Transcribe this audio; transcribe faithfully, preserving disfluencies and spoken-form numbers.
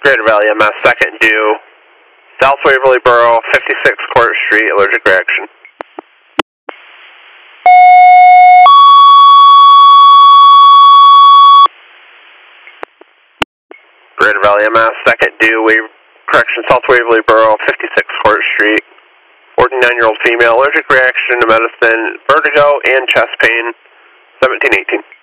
Greater Valley M S, second due, South Waverly Borough, fifty-six Court Street, allergic reaction. Greater Valley M S, second due, Wave, correction, South Waverly Borough, fifty-six Court Street, forty-nine-year-old female, allergic reaction to medicine, vertigo and chest pain, seventeen eighteen.